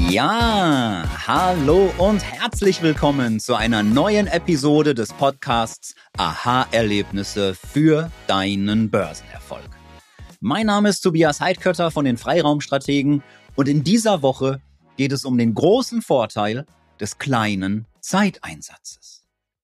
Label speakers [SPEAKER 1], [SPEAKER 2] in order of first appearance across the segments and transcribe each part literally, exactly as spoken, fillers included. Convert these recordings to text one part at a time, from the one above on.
[SPEAKER 1] Ja, hallo und herzlich willkommen zu einer neuen Episode des Podcasts Aha-Erlebnisse für deinen Börsenerfolg. Mein Name ist Tobias Heidkötter von den Freiraumstrategen und in dieser Woche geht es um den großen Vorteil des kleinen Zeiteinsatzes.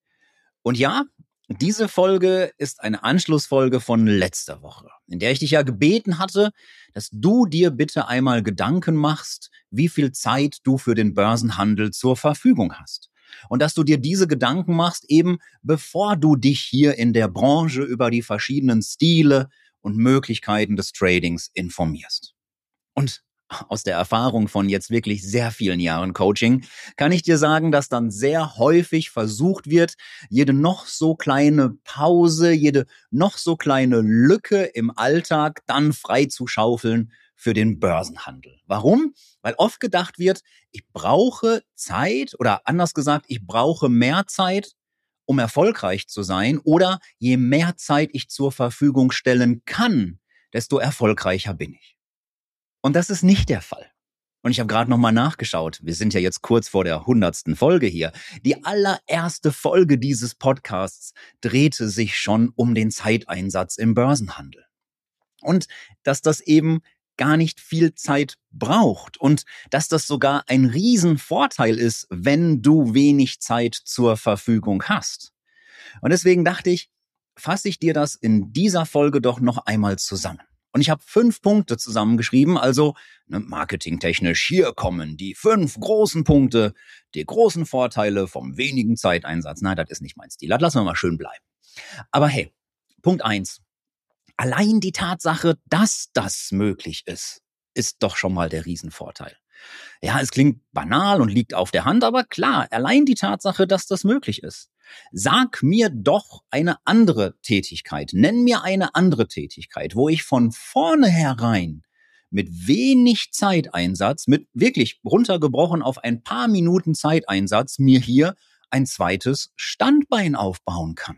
[SPEAKER 1] Und ja, diese Folge ist eine Anschlussfolge von letzter Woche, in der ich dich ja gebeten hatte, dass du dir bitte einmal Gedanken machst, wie viel Zeit du für den Börsenhandel zur Verfügung hast. Und dass du dir diese Gedanken machst, eben bevor du dich hier in der Branche über die verschiedenen Stile und Möglichkeiten des Tradings informierst. Und aus der Erfahrung von jetzt wirklich sehr vielen Jahren Coaching kann ich dir sagen, dass dann sehr häufig versucht wird, jede noch so kleine Pause, jede noch so kleine Lücke im Alltag dann frei zu schaufeln für den Börsenhandel. Warum? Weil oft gedacht wird, ich brauche Zeit oder anders gesagt, ich brauche mehr Zeit, um erfolgreich zu sein, oder je mehr Zeit ich zur Verfügung stellen kann, desto erfolgreicher bin ich. Und das ist nicht der Fall. Und ich habe gerade nochmal nachgeschaut. Wir sind ja jetzt kurz vor der hundertsten Folge hier. Die allererste Folge dieses Podcasts drehte sich schon um den Zeiteinsatz im Börsenhandel. Und dass das eben gar nicht viel Zeit braucht und dass das sogar ein Riesenvorteil ist, wenn du wenig Zeit zur Verfügung hast. Und deswegen dachte ich, fasse ich dir das in dieser Folge doch noch einmal zusammen. Und ich habe fünf Punkte zusammengeschrieben, also ne, marketingtechnisch, hier kommen die fünf großen Punkte, die großen Vorteile vom wenigen Zeiteinsatz. Nein, das ist nicht mein Stil, das lassen wir mal schön bleiben. Aber hey, Punkt eins. Allein die Tatsache, dass das möglich ist, ist doch schon mal der Riesenvorteil. Ja, es klingt banal und liegt auf der Hand, aber klar, allein die Tatsache, dass das möglich ist. Sag mir doch eine andere Tätigkeit, nenn mir eine andere Tätigkeit, wo ich von vornherein mit wenig Zeiteinsatz, mit wirklich runtergebrochen auf ein paar Minuten Zeiteinsatz, mir hier ein zweites Standbein aufbauen kann.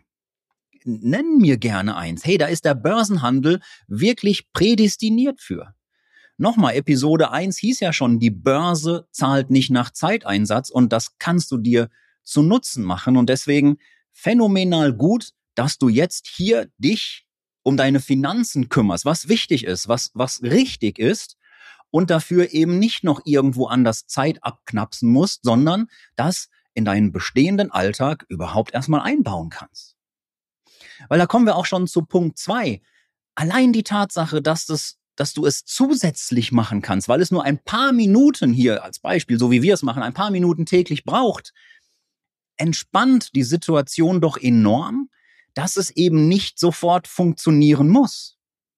[SPEAKER 1] Nenn mir gerne eins. Hey, da ist der Börsenhandel wirklich prädestiniert für. Nochmal, Episode eins hieß ja schon, die Börse zahlt nicht nach Zeiteinsatz und das kannst du dir zu Nutzen machen und deswegen phänomenal gut, dass du jetzt hier dich um deine Finanzen kümmerst, was wichtig ist, was, was richtig ist und dafür eben nicht noch irgendwo anders Zeit abknapsen musst, sondern das in deinen bestehenden Alltag überhaupt erstmal einbauen kannst. Weil da kommen wir auch schon zu Punkt zwei. Allein die Tatsache, dass das dass du es zusätzlich machen kannst, weil es nur ein paar Minuten hier als Beispiel, so wie wir es machen, ein paar Minuten täglich braucht, entspannt die Situation doch enorm, dass es eben nicht sofort funktionieren muss.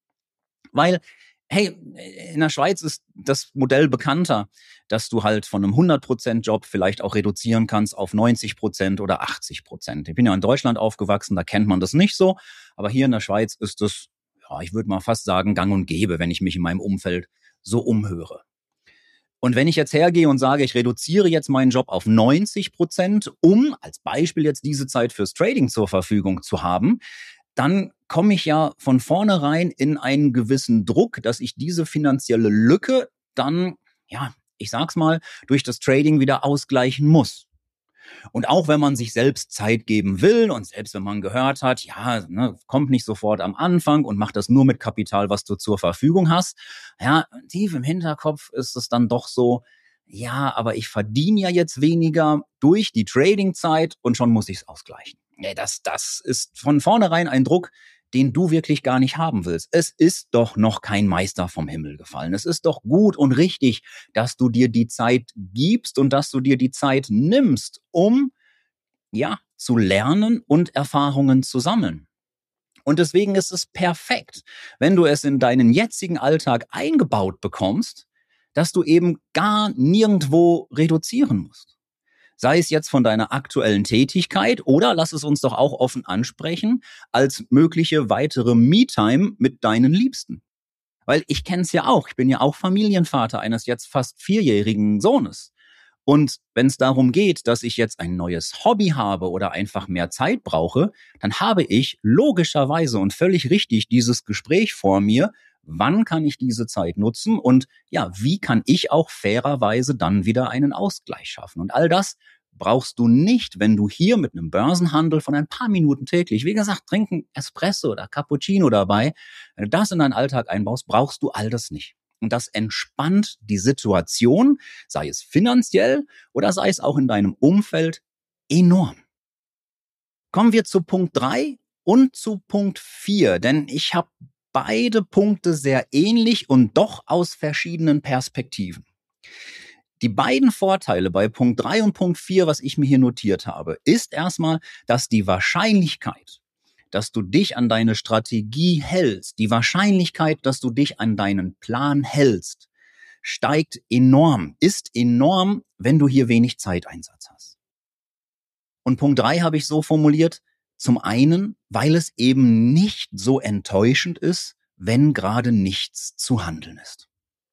[SPEAKER 1] Weil, hey, in der Schweiz ist das Modell bekannter, dass du halt von einem hundert Prozent Job vielleicht auch reduzieren kannst auf neunzig Prozent oder achtzig Prozent. Ich bin ja in Deutschland aufgewachsen, da kennt man das nicht so, aber hier in der Schweiz ist das, ja, ich würde mal fast sagen, gang und gäbe, wenn ich mich in meinem Umfeld so umhöre. Und wenn ich jetzt hergehe und sage, ich reduziere jetzt meinen Job auf neunzig Prozent, um als Beispiel jetzt diese Zeit fürs Trading zur Verfügung zu haben, dann komme ich ja von vornherein in einen gewissen Druck, dass ich diese finanzielle Lücke dann, ja, ich sag's mal, durch das Trading wieder ausgleichen muss. Und auch wenn man sich selbst Zeit geben will und selbst wenn man gehört hat, ja, ne, kommt nicht sofort am Anfang und macht das nur mit Kapital, was du zur Verfügung hast, ja, tief im Hinterkopf ist es dann doch so, ja, aber ich verdiene ja jetzt weniger durch die Tradingzeit und schon muss ich es ausgleichen. Ja, das, das ist von vornherein ein Druck, den du wirklich gar nicht haben willst. Es ist doch noch kein Meister vom Himmel gefallen. Es ist doch gut und richtig, dass du dir die Zeit gibst und dass du dir die Zeit nimmst, um, ja, zu lernen und Erfahrungen zu sammeln. Und deswegen ist es perfekt, wenn du es in deinen jetzigen Alltag eingebaut bekommst, dass du eben gar nirgendwo reduzieren musst. Sei es jetzt von deiner aktuellen Tätigkeit oder, lass es uns doch auch offen ansprechen, als mögliche weitere Me-Time mit deinen Liebsten. Weil ich kenne es ja auch, ich bin ja auch Familienvater eines jetzt fast vierjährigen Sohnes. Und wenn es darum geht, dass ich jetzt ein neues Hobby habe oder einfach mehr Zeit brauche, dann habe ich logischerweise und völlig richtig dieses Gespräch vor mir, Wann kann ich diese Zeit nutzen? Und ja, wie kann ich auch fairerweise dann wieder einen Ausgleich schaffen? Und all das brauchst du nicht, wenn du hier mit einem Börsenhandel von ein paar Minuten täglich, wie gesagt, trinken Espresso oder Cappuccino dabei, wenn du das in deinen Alltag einbaust, brauchst du all das nicht. Und das entspannt die Situation, sei es finanziell oder sei es auch in deinem Umfeld, enorm. Kommen wir zu Punkt drei und zu Punkt vier, denn ich habe beide Punkte sehr ähnlich und doch aus verschiedenen Perspektiven. Die beiden Vorteile bei Punkt drei und Punkt vier, was ich mir hier notiert habe, ist erstmal, dass die Wahrscheinlichkeit, dass du dich an deine Strategie hältst, die Wahrscheinlichkeit, dass du dich an deinen Plan hältst, steigt enorm, ist enorm, wenn du hier wenig Zeiteinsatz hast. Und Punkt drei habe ich so formuliert, zum einen, weil es eben nicht so enttäuschend ist, wenn gerade nichts zu handeln ist.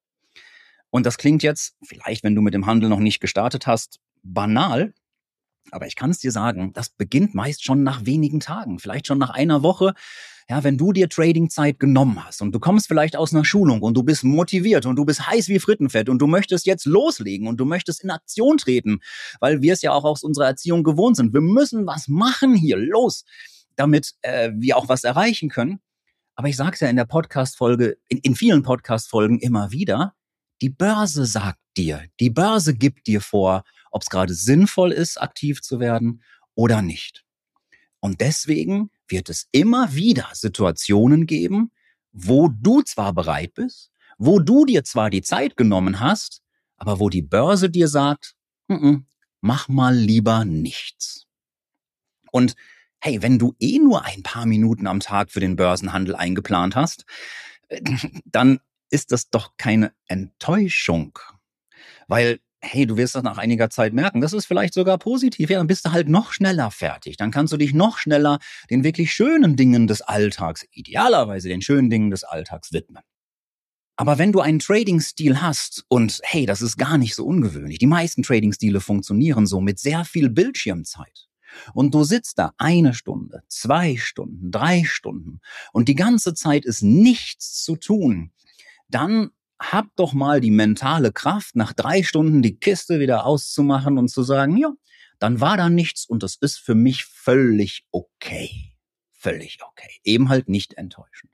[SPEAKER 1] Und das klingt jetzt, vielleicht wenn du mit dem Handel noch nicht gestartet hast, banal, aber ich kann es dir sagen, das beginnt meist schon nach wenigen Tagen, vielleicht schon nach einer Woche. Ja, wenn du dir Tradingzeit genommen hast und du kommst vielleicht aus einer Schulung und du bist motiviert und du bist heiß wie Frittenfett und du möchtest jetzt loslegen und du möchtest in Aktion treten, weil wir es ja auch aus unserer Erziehung gewohnt sind. Wir müssen was machen hier, los, damit äh, wir auch was erreichen können. Aber ich sage es ja in der Podcast-Folge, in, in vielen Podcast-Folgen immer wieder, die Börse sagt dir, die Börse gibt dir vor, ob es gerade sinnvoll ist, aktiv zu werden oder nicht. Und deswegen wird es immer wieder Situationen geben, wo du zwar bereit bist, wo du dir zwar die Zeit genommen hast, aber wo die Börse dir sagt, N-n, mach mal lieber nichts. Und hey, wenn du eh nur ein paar Minuten am Tag für den Börsenhandel eingeplant hast, dann ist das doch keine Enttäuschung. Weil, hey, du wirst das nach einiger Zeit merken, das ist vielleicht sogar positiv. Ja, dann bist du halt noch schneller fertig. Dann kannst du dich noch schneller den wirklich schönen Dingen des Alltags, idealerweise den schönen Dingen des Alltags widmen. Aber wenn du einen Trading-Stil hast und hey, das ist gar nicht so ungewöhnlich, die meisten Trading-Stile funktionieren so mit sehr viel Bildschirmzeit. Und du sitzt da eine Stunde, zwei Stunden, drei Stunden und die ganze Zeit ist nichts zu tun, dann hab doch mal die mentale Kraft, nach drei Stunden die Kiste wieder auszumachen und zu sagen, ja, dann war da nichts und das ist für mich völlig okay. Völlig okay. Eben halt nicht enttäuschend.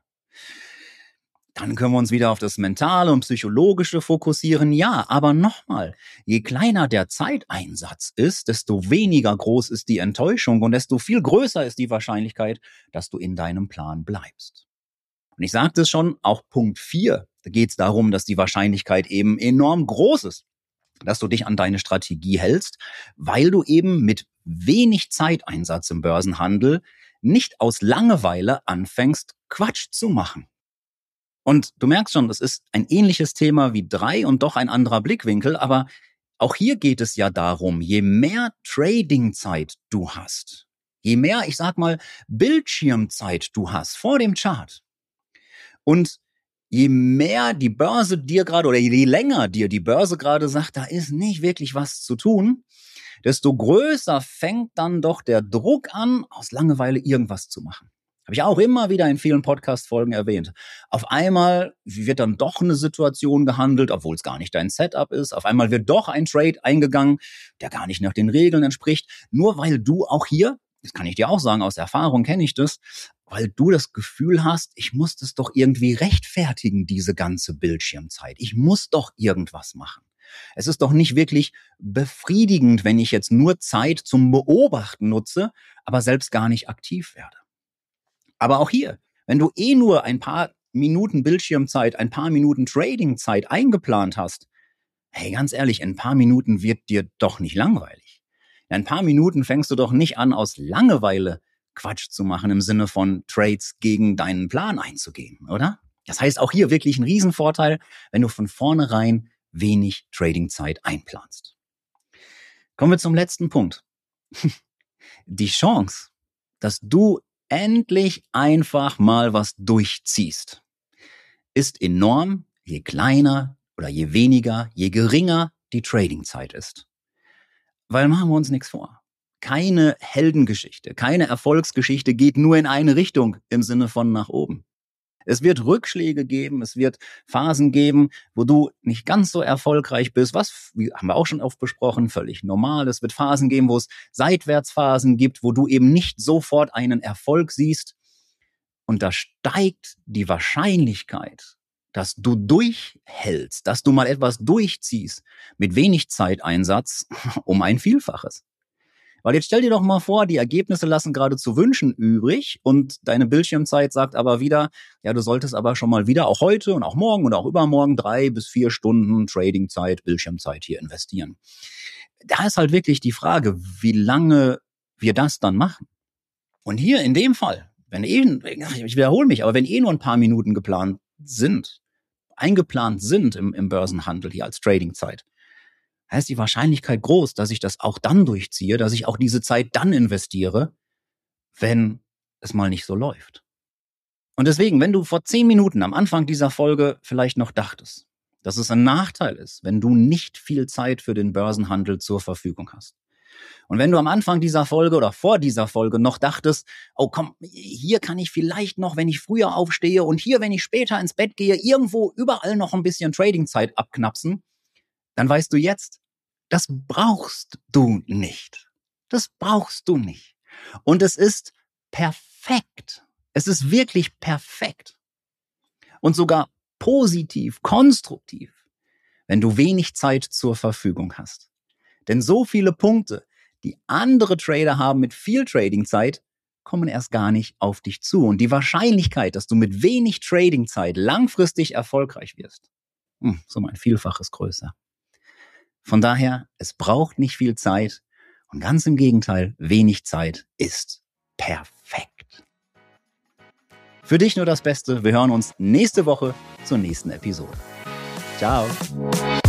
[SPEAKER 1] Dann können wir uns wieder auf das Mentale und Psychologische fokussieren. Ja, aber nochmal, je kleiner der Zeiteinsatz ist, desto weniger groß ist die Enttäuschung und desto viel größer ist die Wahrscheinlichkeit, dass du in deinem Plan bleibst. Und ich sagte es schon, auch Punkt vier, da geht es darum, dass die Wahrscheinlichkeit eben enorm groß ist, dass du dich an deine Strategie hältst, weil du eben mit wenig Zeiteinsatz im Börsenhandel nicht aus Langeweile anfängst, Quatsch zu machen. Und du merkst schon, das ist ein ähnliches Thema wie drei und doch ein anderer Blickwinkel, aber auch hier geht es ja darum, je mehr Tradingzeit du hast, je mehr, ich sag mal, Bildschirmzeit du hast vor dem Chart und je mehr die Börse dir gerade oder je länger dir die Börse gerade sagt, da ist nicht wirklich was zu tun, desto größer fängt dann doch der Druck an, aus Langeweile irgendwas zu machen. Habe ich auch immer wieder in vielen Podcast-Folgen erwähnt. Auf einmal wird dann doch eine Situation gehandelt, obwohl es gar nicht dein Setup ist. Auf einmal wird doch ein Trade eingegangen, der gar nicht nach den Regeln entspricht. Nur weil du auch hier, das kann ich dir auch sagen, aus Erfahrung kenne ich das, weil du das Gefühl hast, ich muss das doch irgendwie rechtfertigen, diese ganze Bildschirmzeit. Ich muss doch irgendwas machen. Es ist doch nicht wirklich befriedigend, wenn ich jetzt nur Zeit zum Beobachten nutze, aber selbst gar nicht aktiv werde. Aber auch hier, wenn du eh nur ein paar Minuten Bildschirmzeit, ein paar Minuten Tradingzeit eingeplant hast, hey, ganz ehrlich, in ein paar Minuten wird dir doch nicht langweilig. In ein paar Minuten fängst du doch nicht an, aus Langeweile Quatsch zu machen im Sinne von Trades gegen deinen Plan einzugehen, oder? Das heißt auch hier wirklich ein Riesenvorteil, wenn du von vornherein wenig Tradingzeit einplanst. Kommen wir zum letzten Punkt. Die Chance, dass du endlich einfach mal was durchziehst, ist enorm, je kleiner oder je weniger, je geringer die Tradingzeit ist. Weil machen wir uns nichts vor. Keine Heldengeschichte, keine Erfolgsgeschichte geht nur in eine Richtung im Sinne von nach oben. Es wird Rückschläge geben, es wird Phasen geben, wo du nicht ganz so erfolgreich bist, was, wie haben wir auch schon oft besprochen, völlig normal. Es wird Phasen geben, wo es Seitwärtsphasen gibt, wo du eben nicht sofort einen Erfolg siehst. Und da steigt die Wahrscheinlichkeit, dass du durchhältst, dass du mal etwas durchziehst mit wenig Zeiteinsatz um ein Vielfaches. Weil jetzt stell dir doch mal vor, die Ergebnisse lassen gerade zu wünschen übrig und deine Bildschirmzeit sagt aber wieder, ja, du solltest aber schon mal wieder auch heute und auch morgen und auch übermorgen drei bis vier Stunden Tradingzeit, Bildschirmzeit hier investieren. Da ist halt wirklich die Frage, wie lange wir das dann machen. Und hier in dem Fall, wenn eh, ich wiederhole mich, aber wenn eh nur ein paar Minuten geplant sind, eingeplant sind im, im Börsenhandel hier als Tradingzeit, da ist die Wahrscheinlichkeit groß, dass ich das auch dann durchziehe, dass ich auch diese Zeit dann investiere, wenn es mal nicht so läuft. Und deswegen, wenn du vor zehn Minuten am Anfang dieser Folge vielleicht noch dachtest, dass es ein Nachteil ist, wenn du nicht viel Zeit für den Börsenhandel zur Verfügung hast. Und wenn du am Anfang dieser Folge oder vor dieser Folge noch dachtest, oh komm, hier kann ich vielleicht noch, wenn ich früher aufstehe und hier, wenn ich später ins Bett gehe, irgendwo überall noch ein bisschen Tradingzeit abknapsen, dann weißt du jetzt, das brauchst du nicht. Das brauchst du nicht. Und es ist perfekt. Es ist wirklich perfekt. Und sogar positiv, konstruktiv, wenn du wenig Zeit zur Verfügung hast. Denn so viele Punkte, die andere Trader haben mit viel Tradingzeit, kommen erst gar nicht auf dich zu. Und die Wahrscheinlichkeit, dass du mit wenig Tradingzeit langfristig erfolgreich wirst, hm, so ein Vielfaches größer. Von daher, es braucht nicht viel Zeit und ganz im Gegenteil, wenig Zeit ist perfekt. Für dich nur das Beste. Wir hören uns nächste Woche zur nächsten Episode. Ciao.